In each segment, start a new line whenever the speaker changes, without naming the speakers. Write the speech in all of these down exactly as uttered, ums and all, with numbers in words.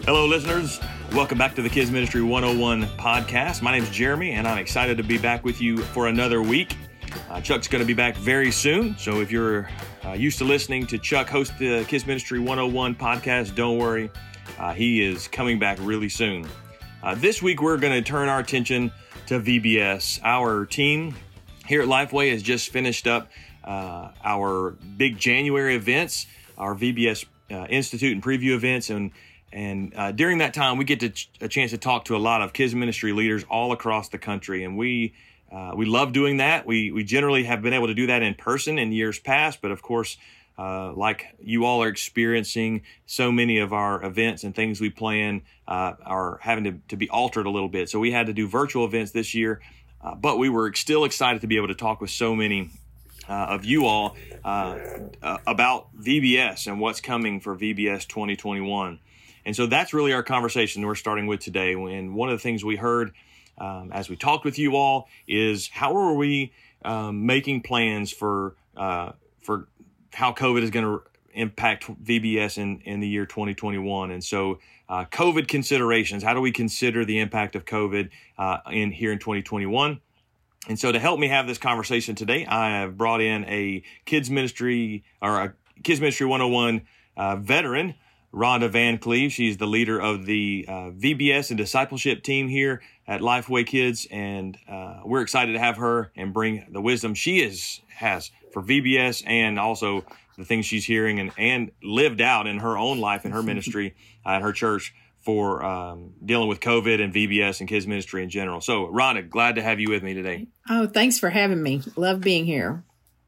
Hello, listeners. Welcome back to the Kids Ministry one oh one podcast. My name is Jeremy, and I'm excited to be back with you for another week. Uh, Chuck's going to be back very soon, so if you're uh, used to listening to Chuck host the Kids Ministry one oh one podcast, don't worry. Uh, he is coming back really soon. Uh, this week, we're going to turn our attention to V B S. Our team here at Lifeway has just finished up uh, our big January events, our V B S uh, Institute and Preview events, and And uh, during that time, we get to ch- a chance to talk to a lot of kids ministry leaders all across the country, and we uh, we love doing that. We we generally have been able to do that in person in years past, but of course, uh, like you all are experiencing, so many of our events and things we plan uh, are having to, to be altered a little bit. So we had to do virtual events this year, uh, but we were still excited to be able to talk with so many uh, of you all uh, uh, about V B S and what's coming for V B S twenty twenty-one. And so that's really our conversation we're starting with today. And one of the things we heard um, as we talked with you all is how are we um, making plans for uh, for how COVID is going to impact V B S in, in the year twenty twenty-one. And so uh, COVID considerations, how do we consider the impact of COVID uh, in here in twenty twenty-one? And so to help me have this conversation today, I have brought in a kids ministry or a Kids Ministry one oh one uh, veteran, Rhonda Van Cleve. She's the leader of the uh, V B S and discipleship team here at Lifeway Kids, and uh, we're excited to have her and bring the wisdom she is has for V B S and also the things she's hearing and, and lived out in her own life and her ministry uh, at her church for um, dealing with COVID and V B S and kids ministry in general. So, Rhonda, glad to have you with me today.
Oh, thanks for having me. Love being here.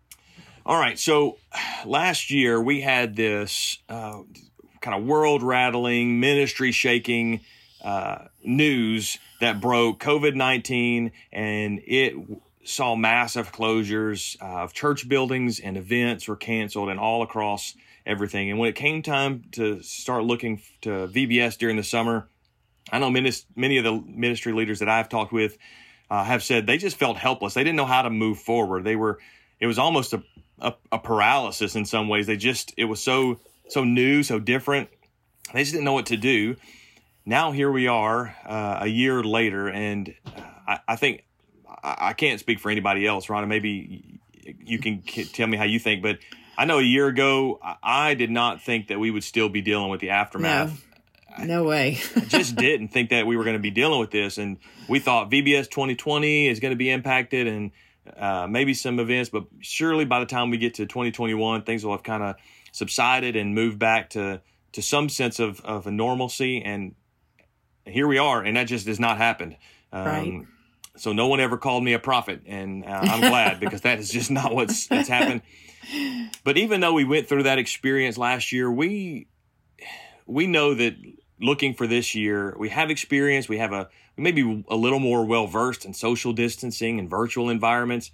All right. So, last year we had this Uh, kind of world-rattling, ministry-shaking uh, news that broke, COVID nineteen, and it saw massive closures uh, of church buildings, and events were canceled and all across everything. And when it came time to start looking to V B S during the summer, I know many, many of the ministry leaders that I've talked with uh, have said they just felt helpless. They didn't know how to move forward. They were, it was almost a, a, a paralysis in some ways. They just, it was so so new, so different. They just didn't know what to do. Now here we are uh, a year later, and uh, I, I think I, I can't speak for anybody else, Rhonda. Maybe you can tell me how you think, but I know a year ago, I did not think that we would still be dealing with the aftermath.
No, no way.
I just didn't think that we were going to be dealing with this, and we thought V B S twenty twenty is going to be impacted, and uh, maybe some events, but surely by the time we get to twenty twenty-one, things will have kind of subsided and moved back to, to some sense of, of a normalcy. And here we are, and that just has not happened. Um,
right.
So no one ever called me a prophet, and uh, I'm glad because that is just not what's that's happened. But even though we went through that experience last year, we we know that looking for this year, we have experience. We have a maybe a little more well-versed in social distancing and virtual environments.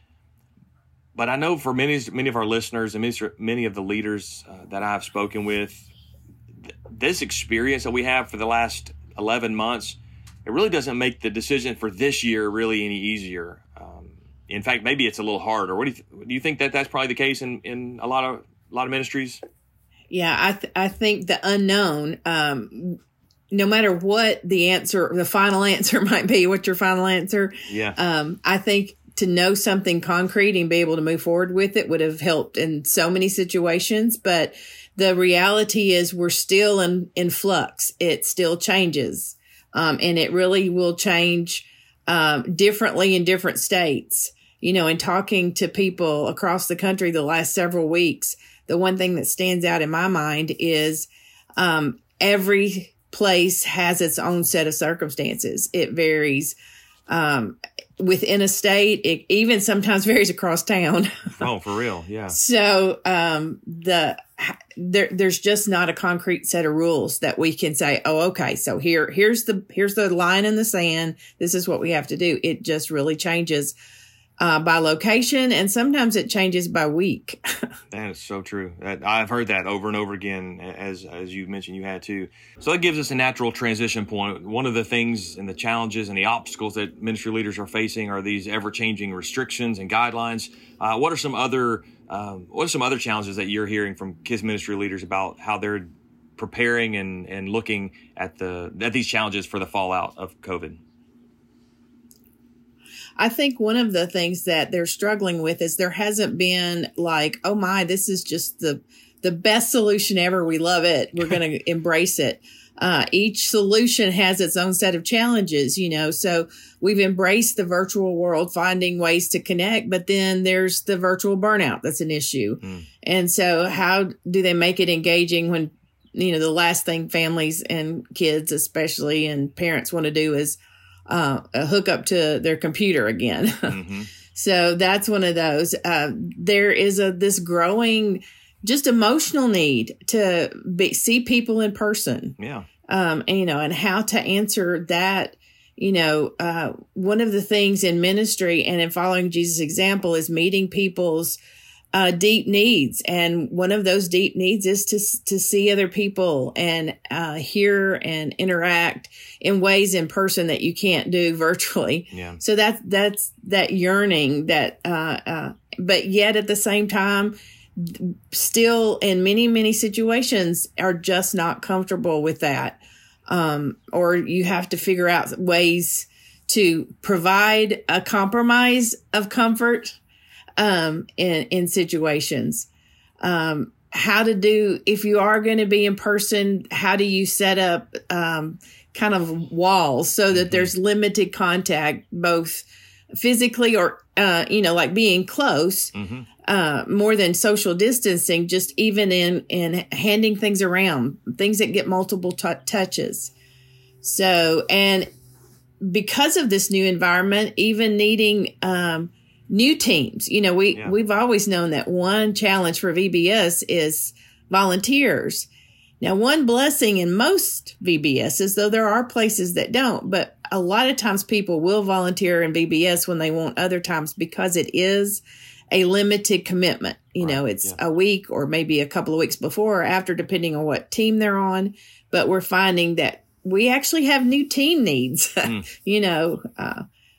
But I know for many many of our listeners and many, many of the leaders uh, that I've spoken with, th- this experience that we have for the last eleven months, it really doesn't make the decision for this year really any easier. Um, in fact, maybe it's a little harder. What do you th- do? You think that that's probably the case in, in a lot of a lot of ministries?
Yeah, I th- I think the unknown. Um, no matter what the answer, the final answer might be, what's your final answer?
Yeah.
Um, I think to know something concrete and be able to move forward with it would have helped in so many situations. But the reality is we're still in, in flux. It still changes. Um, and it really will change um, differently in different states. You know, in talking to people across the country the last several weeks, the one thing that stands out in my mind is um, every place has its own set of circumstances. It varies um, within a state. It even sometimes varies across town.
Oh, for real? Yeah.
So um, the there there's just not a concrete set of rules that we can say, oh, okay, so here here's the here's the line in the sand. This is what we have to do. It just really changes uh, by location, and sometimes it changes by week.
That is so true. That, I've heard that over and over again, as as you mentioned you had too. So that gives us a natural transition point. One of the things and the challenges and the obstacles that ministry leaders are facing are these ever-changing restrictions and guidelines. Uh, what are some other um, what are some other challenges that you're hearing from kids ministry leaders about how they're preparing and, and looking at the at these challenges for the fallout of COVID?
I think one of the things that they're struggling with is there hasn't been like, oh my, this is just the the best solution ever. We love it. We're going to embrace it. Uh, each solution has its own set of challenges, you know, so we've embraced the virtual world, finding ways to connect, but then there's the virtual burnout. That's an issue. Mm. And so how do they make it engaging when, you know, the last thing families and kids, especially, and parents want to do is uh, hook up to their computer again. Mm-hmm. So that's one of those. Uh, there is a, this growing just emotional need to be, see people in person.
Yeah.
Um, and, you know, and how to answer that, you know, uh, one of the things in ministry and in following Jesus' example is meeting people's uh, deep needs. And one of those deep needs is to, to see other people and uh, hear and interact in ways in person that you can't do virtually.
Yeah.
So that's, that's that yearning that, uh, uh, but yet at the same time, still in many, many situations are just not comfortable with that. Um, or you have to figure out ways to provide a compromise of comfort, um, in, in situations. Um, how to do, if you are going to be in person, how do you set up, um, kind of walls so that mm-hmm. there's limited contact, both physically or, uh, you know, like being close, mm-hmm. uh, more than social distancing, just even in, in handing things around, things that get multiple t- touches. So, and because of this new environment, even needing, um, new teams, you know, we, yeah. we've always known that one challenge for V B S is volunteers. Now, one blessing in most V B Ss, though there are places that don't, but a lot of times people will volunteer in V B S when they won't other times because it is a limited commitment. You right. know, it's yeah. a week or maybe a couple of weeks before or after, depending on what team they're on. But we're finding that we actually have new team needs, mm. you know. Uh,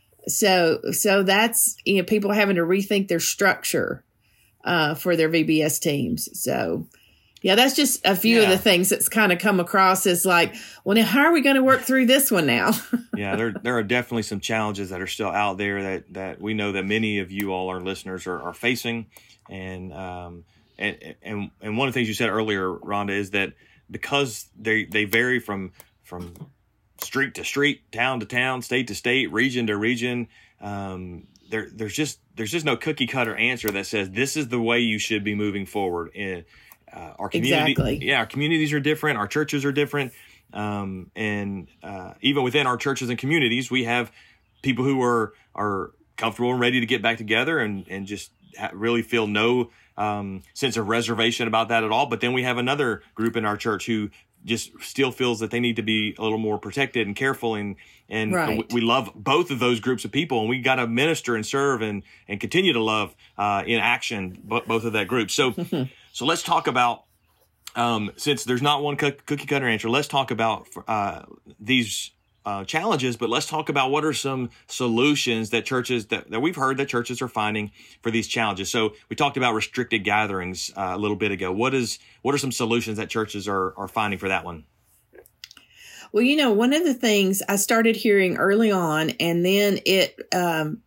so so that's, you know, people having to rethink their structure uh, for their V B S teams. So yeah, that's just a few yeah. of the things that's kind of come across as like, well, now how are we going to work through this one now?
yeah, there there are definitely some challenges that are still out there that, that we know that many of you all, our listeners, are, are facing. And, um, and and and one of the things you said earlier, Rhonda, is that because they, they vary from from street to street, town to town, state to state, region to region, um, there there's just there's just no cookie cutter answer that says this is the way you should be moving forward. In Uh, our community,
exactly.
yeah, our communities are different. Our churches are different. Um, and, uh, even within our churches and communities, we have people who are, are comfortable and ready to get back together and, and just ha- really feel no, um, sense of reservation about that at all. But then we have another group in our church who just still feels that they need to be a little more protected and careful. And, and
right.
we love both of those groups of people, and we got to minister and serve and, and continue to love, uh, in action, both of that group. So, So let's talk about, um, since there's not one cookie cutter answer, let's talk about uh, these uh, challenges, but let's talk about what are some solutions that churches, that, that we've heard that churches are finding for these challenges. So we talked about restricted gatherings uh, a little bit ago. What is what are some solutions that churches are, are finding for that one?
Well, you know, one of the things I started hearing early on, and then it um,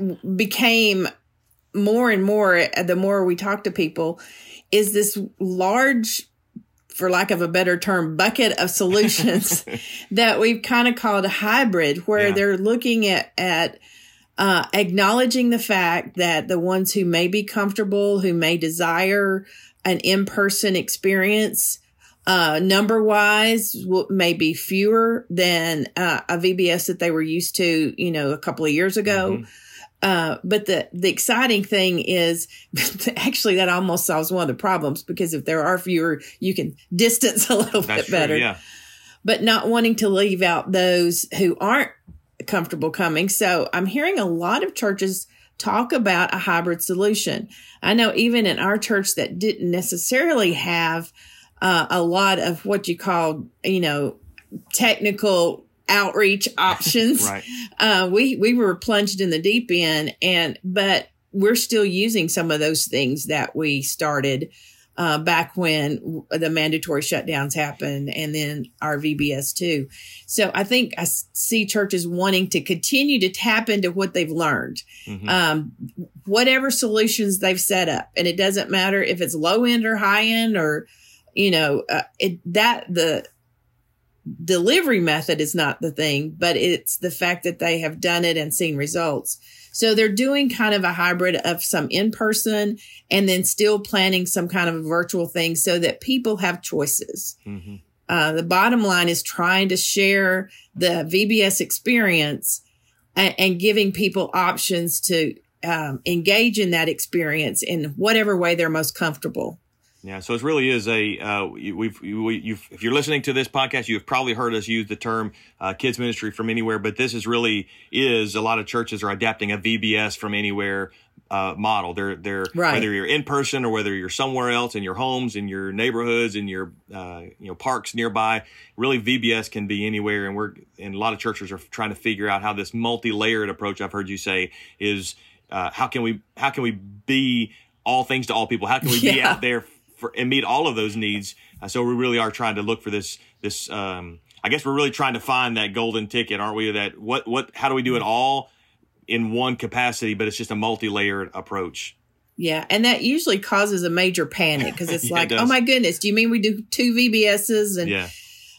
became more and more the more we talk to people, is this large, for lack of a better term, bucket of solutions that we've kind of called a hybrid, where yeah. they're looking at, at uh, acknowledging the fact that the ones who may be comfortable, who may desire an in-person experience, uh, number-wise, will, may be fewer than uh, a V B S that they were used to, you know, a couple of years ago. Mm-hmm. Uh, but the, the exciting thing is actually that almost solves one of the problems, because if there are fewer, you can distance a little
That's
bit better,
true, yeah.
But not wanting to leave out those who aren't comfortable coming. So I'm hearing a lot of churches talk about a hybrid solution. I know even in our church that didn't necessarily have, uh, a lot of what you call, you know, technical outreach options.
Right.
Uh, we, we were plunged in the deep end, and, but we're still using some of those things that we started, uh, back when the mandatory shutdowns happened, and then our V B S too. So I think I see churches wanting to continue to tap into what they've learned, mm-hmm. um, whatever solutions they've set up. And it doesn't matter if it's low end or high end, or, you know, uh, it, that the delivery method is not the thing, but it's the fact that they have done it and seen results. So they're doing kind of a hybrid of some in-person and then still planning some kind of a virtual thing so that people have choices. Mm-hmm. Uh, the bottom line is trying to share the V B S experience and, and giving people options to um, engage in that experience in whatever way they're most comfortable.
Yeah, so it really is a, uh, we've, we, you've, if you're listening to this podcast, you've probably heard us use the term uh, kids ministry from anywhere, but this is really is, a lot of churches are adapting a V B S from anywhere uh, model. They're, they're, right. Whether you're in person or whether you're somewhere else in your homes, in your neighborhoods, in your, uh, you know, parks nearby, really V B S can be anywhere. And we're, and a lot of churches are trying to figure out how this multi-layered approach, I've heard you say, is uh, how can we, how can we be all things to all people? How can we yeah. be out there For, and meet all of those needs? Uh, so we really are trying to look for this, this, um, I guess we're really trying to find that golden ticket, aren't we? That what, what, how do we do it all in one capacity, but it's just a multi-layered approach.
Yeah. And that usually causes a major panic because it's
yeah,
like,
it
oh my goodness, do you mean we do two V B S's? And,
yeah.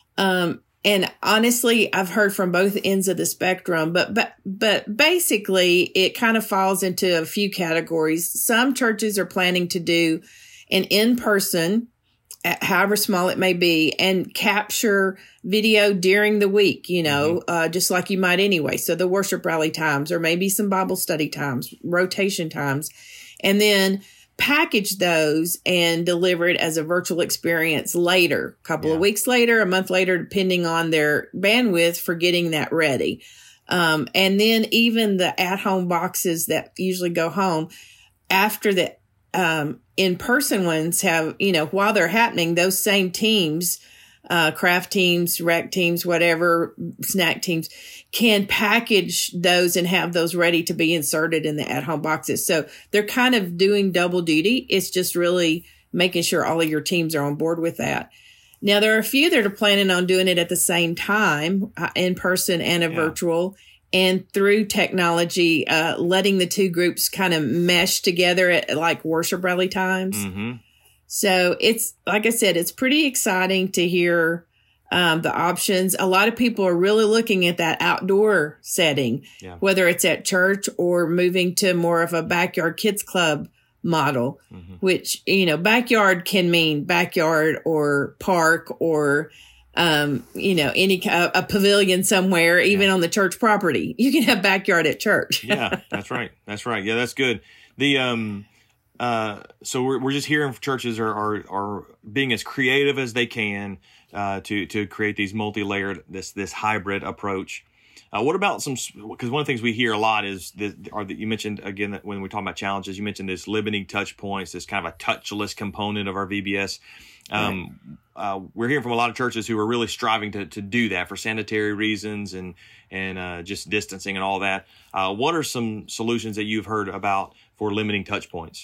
um, and honestly, I've heard from both ends of the spectrum, but, but, but basically it kind of falls into a few categories. Some churches are planning to do an in-person, however small it may be, and capture video during the week, you know, mm-hmm. uh, just like you might anyway. So the worship rally times, or maybe some Bible study times, rotation times, and then package those and deliver it as a virtual experience later, a couple yeah. of weeks later, a month later, depending on their bandwidth for getting that ready. Um, and then even the at-home boxes that usually go home after the um, in-person ones have, you know, while they're happening, those same teams, uh, craft teams, rec teams, whatever, snack teams, can package those and have those ready to be inserted in the at-home boxes. So they're kind of doing double duty. It's just really making sure all of your teams are on board with that. Now, there are a few that are planning on doing it at the same time, uh, in person and a yeah. virtual. And through technology, uh, letting the two groups kind of mesh together at like worship rally times. Mm-hmm. So it's, like I said, it's pretty exciting to hear um, the options. A lot of people are really looking at that outdoor setting, yeah. whether it's at church or moving to more of a backyard kids club model, mm-hmm. which, you know, backyard can mean backyard or park or um, you know, any uh, a pavilion somewhere, even yeah. on the church property. You can have backyard at church.
Yeah, that's right. That's right. Yeah, that's good. The um, uh, so we're we're just hearing churches are are are being as creative as they can uh, to to create these multi-layered this this hybrid approach. Uh, what about some? Because one of the things we hear a lot is that, or that you mentioned again that when we talk about challenges, you mentioned this limiting touch points, this kind of a touchless component of our V B S. Um, right. uh, we're hearing from a lot of churches who are really striving to to do that for sanitary reasons and and uh, just distancing and all that. Uh, what are some solutions that you've heard about for limiting touch points?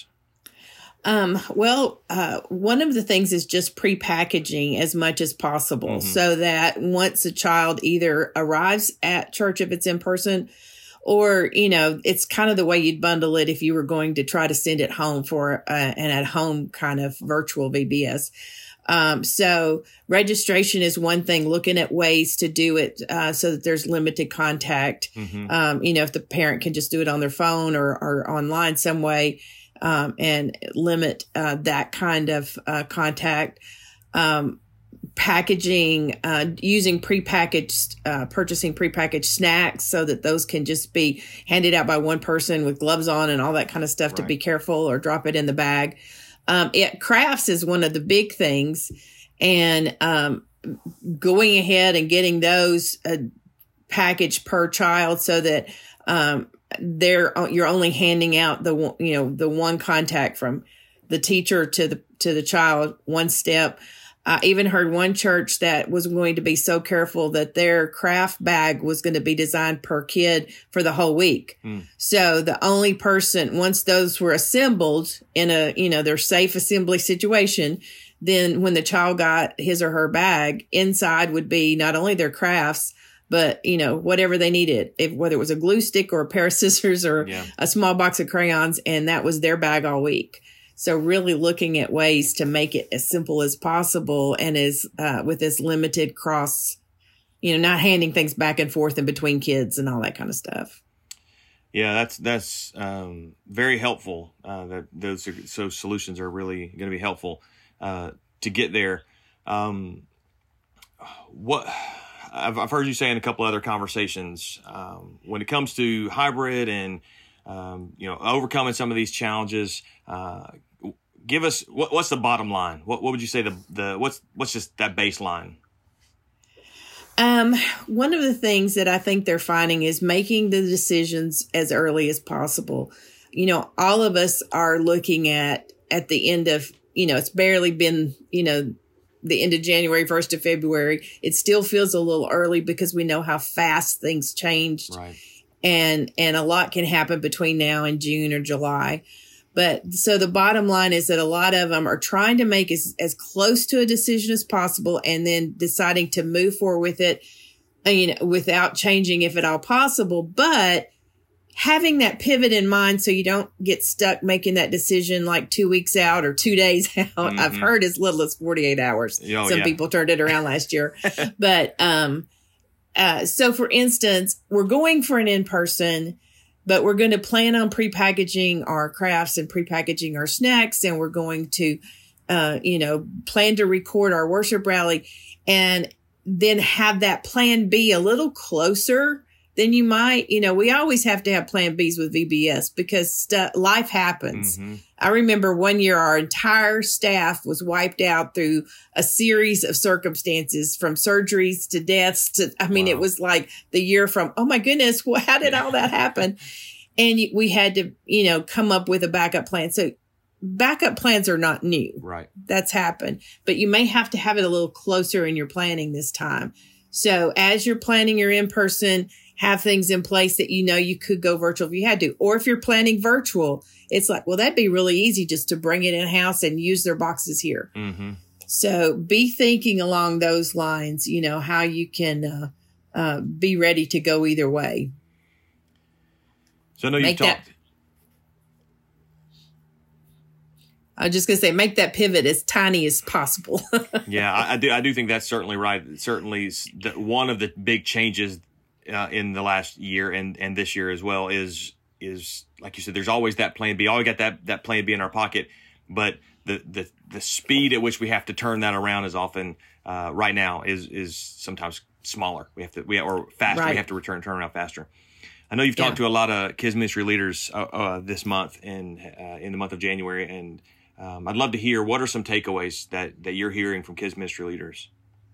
Um, well, uh, one of the things is just pre-packaging as much as possible mm-hmm. so that once a child either arrives at church, if it's in person, or, you know, it's kind of the way you'd bundle it if you were going to try to send it home for uh, an at-home kind of virtual V B S. Um, so registration is one thing, looking at ways to do it uh, so that there's limited contact. Mm-hmm. Um, you know, if the parent can just do it on their phone or, or online some way. Um, and limit uh, that kind of uh, contact, um, packaging, uh, using prepackaged, uh, purchasing prepackaged snacks so that those can just be handed out by one person with gloves on and all that kind of stuff right. to be careful, or drop it in the bag. Um, it crafts is one of the big things, and um, going ahead and getting those uh, packaged per child so that um, They're you're only handing out the you know the one contact from the teacher to the to the child, one step. I even heard one church that was going to be so careful that their craft bag was going to be designed per kid for the whole week. Mm. So the only person, once those were assembled in a, you know, their safe assembly situation, then when the child got his or her bag, inside would be not only their crafts, but, you know, whatever they needed, if whether it was a glue stick or a pair of scissors or yeah. a small box of crayons, and that was their bag all week. So really looking at ways to make it as simple as possible and as uh, with as limited cross, you know, not handing things back and forth in between kids and all that kind of stuff.
Yeah, that's that's um, very helpful. Uh, that those are, so solutions are really going to be helpful uh, to get there. Um, what I've, I've heard you say in a couple other conversations um, when it comes to hybrid and um, you know overcoming some of these challenges. Uh, Give us what, what's the bottom line? What what would you say the the what's what's just that baseline?
Um, one of the things that I think they're finding is making the decisions as early as possible. You know, all of us are looking at at the end of, you know, it's barely been, you know, the end of January, first of February. It still feels a little early because we know how fast things changed.
Right.
And and a lot can happen between now and June or July. But so the bottom line is that a lot of them are trying to make as, as close to a decision as possible and then deciding to move forward with it, you know, without changing if at all possible. But having that pivot in mind so you don't get stuck making that decision like two weeks out or two days out. Mm-hmm. I've heard as little as forty-eight hours. Oh, Some yeah. people turned it around last year. But um, uh, so, for instance, we're going for an in-person, but we're going to plan on prepackaging our crafts and prepackaging our snacks. And we're going to, uh, you know, plan to record our worship rally and then have that plan B a little closer than you might. You know, we always have to have plan Bs with V B S because st- life happens. Mm-hmm. I remember one year our entire staff was wiped out through a series of circumstances, from surgeries to deaths to, I mean, wow. It was like the year from, oh my goodness, well, how did all that happen? And we had to, you know, come up with a backup plan. So backup plans are not new.
Right.
That's happened. But you may have to have it a little closer in your planning this time. So as you're planning your in-person, have things in place that you know you could go virtual if you had to. Or if you're planning virtual, it's like, well, that'd be really easy just to bring it in-house and use their boxes here. Mm-hmm. So be thinking along those lines, you know, how you can uh, uh, be ready to go either way.
So I know you've talked. That,
I was just going to say, make that pivot as tiny as possible.
Yeah, I, I do. I do think that's certainly right. Certainly the, one of the big changes uh, in the last year and, and this year as well is, is like you said, there's always that plan B. Always got that, that plan B in our pocket, but the, the, the speed at which we have to turn that around is often uh, right now is, is sometimes smaller. We have to, we or faster. Right. We have to return, turn around faster. I know you've talked yeah. to a lot of kids ministry leaders uh, uh, this month and uh, in the month of January, and um, I'd love to hear what are some takeaways that, that you're hearing from kids ministry leaders.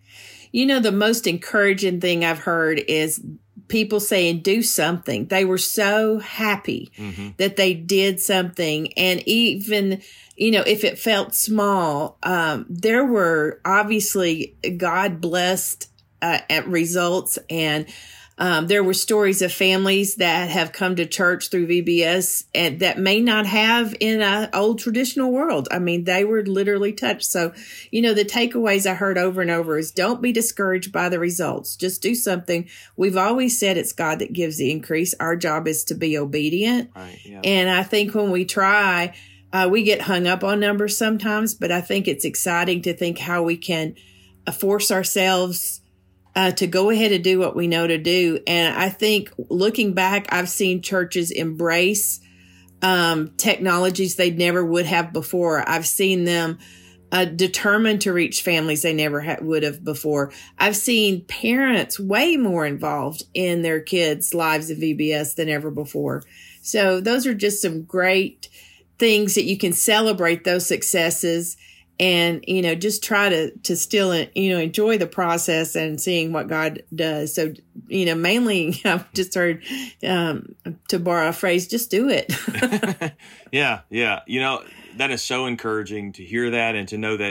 You know, the most encouraging thing I've heard is people saying, do something. They were so happy mm-hmm. that they did something. And even, you know, if it felt small, um, there were obviously God blessed uh, at results. And um, there were stories of families that have come to church through V B S and that may not have in an old traditional world. I mean, they were literally touched. So, you know, the takeaways I heard over and over is don't be discouraged by the results. Just do something. We've always said it's God that gives the increase. Our job is to be obedient.
Right, yeah.
And I think when we try, uh, we get hung up on numbers sometimes, but I think it's exciting to think how we can uh, force ourselves Uh, to go ahead and do what we know to do. And I think looking back, I've seen churches embrace um, technologies they never would have before. I've seen them uh, determined to reach families they never ha- would have before. I've seen parents way more involved in their kids' lives of V B S than ever before. So those are just some great things that you can celebrate those successes. And, you know, just try to, to still, you know, enjoy the process and seeing what God does. So, you know, mainly I've just heard, um, to borrow a phrase, just do it.
yeah. Yeah. You know, that is so encouraging to hear that and to know that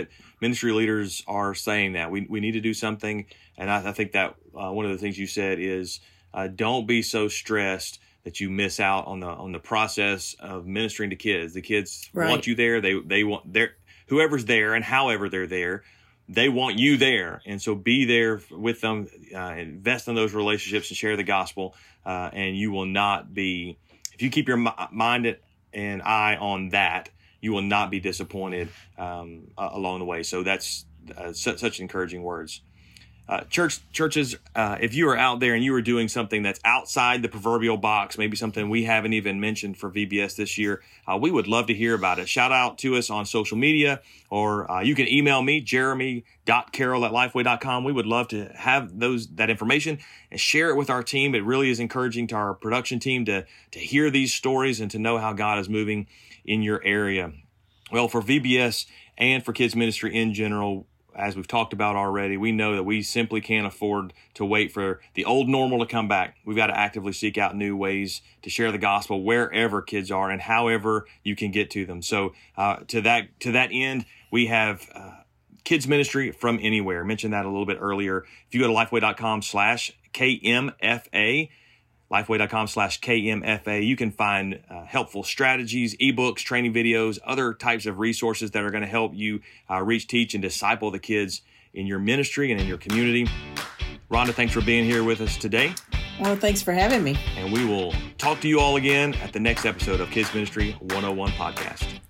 ministry leaders are saying that. We we need to do something. And I, I think that uh, one of the things you said is uh, don't be so stressed that you miss out on the on the process of ministering to kids. The kids
right.
want you there. They they want their whoever's there and however they're there. They want you there. And so be there with them, uh, invest in those relationships and share the gospel. Uh, and you will not be, if you keep your mind and eye on that, you will not be disappointed um, uh, along the way. So that's uh, such, such encouraging words. Uh, church churches, uh, if you are out there and you are doing something that's outside the proverbial box, maybe something we haven't even mentioned for V B S this year, uh, we would love to hear about it. Shout out to us on social media, or uh, you can email me, jeremy dot carroll at lifeway dot com. We would love to have those that information and share it with our team. It really is encouraging to our production team to, to hear these stories and to know how God is moving in your area. Well, for V B S and for kids ministry in general, as we've talked about already, we know that we simply can't afford to wait for the old normal to come back. We've got to actively seek out new ways to share the gospel wherever kids are and however you can get to them. So uh, to that to that end, we have uh, kids ministry from anywhere. I mentioned that a little bit earlier. If you go to lifeway dot com slash K M F A, lifeway dot com slash K M F A, you can find uh, helpful strategies, ebooks, training videos, other types of resources that are going to help you uh, reach, teach, and disciple the kids in your ministry and in your community. Rhonda, thanks for being here with us today.
Well, thanks for having me.
And we will talk to you all again at the next episode of Kids Ministry one oh one Podcast.